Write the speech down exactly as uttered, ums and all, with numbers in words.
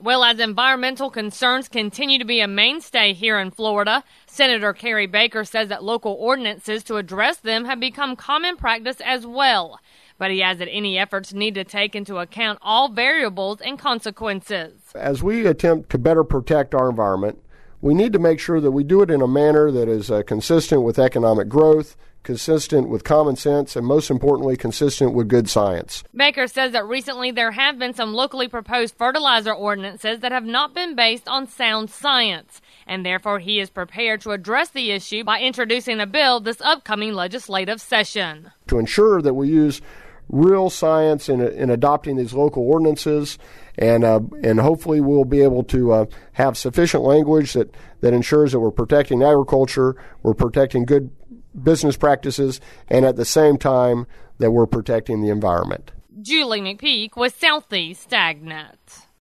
Well, as environmental concerns continue to be a mainstay here in Florida, Senator Kerry Baker says that local ordinances to address them have become common practice as well. But he adds that any efforts need to take into account all variables and consequences. As we attempt to better protect our environment, we need to make sure that we do it in a manner that is uh, consistent with economic growth, consistent with common sense, and most importantly, consistent with good science. Baker says that recently there have been some locally proposed fertilizer ordinances that have not been based on sound science, and therefore he is prepared to address the issue by introducing a bill this upcoming legislative session. To ensure that we use real science in, in adopting these local ordinances, and uh, and hopefully we'll be able to uh, have sufficient language that, that ensures that we're protecting agriculture, we're protecting good business practices, and at the same time that we're protecting the environment. Julie McPeak with Southeast AgNet.